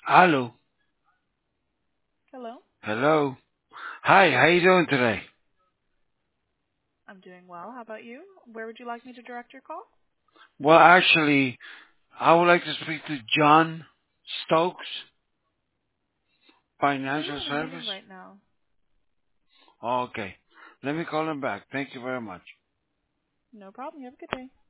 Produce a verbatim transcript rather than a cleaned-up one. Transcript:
Hello. Hello. Hello. Hi, how you doing today? I'm doing well. How about you? Where would you like me to direct your call? Well, actually, I would like to speak to John Stokes, He's Financial in a meeting Service. right now. Okay. Let me call him back. Thank you very much. No problem. You have a good day.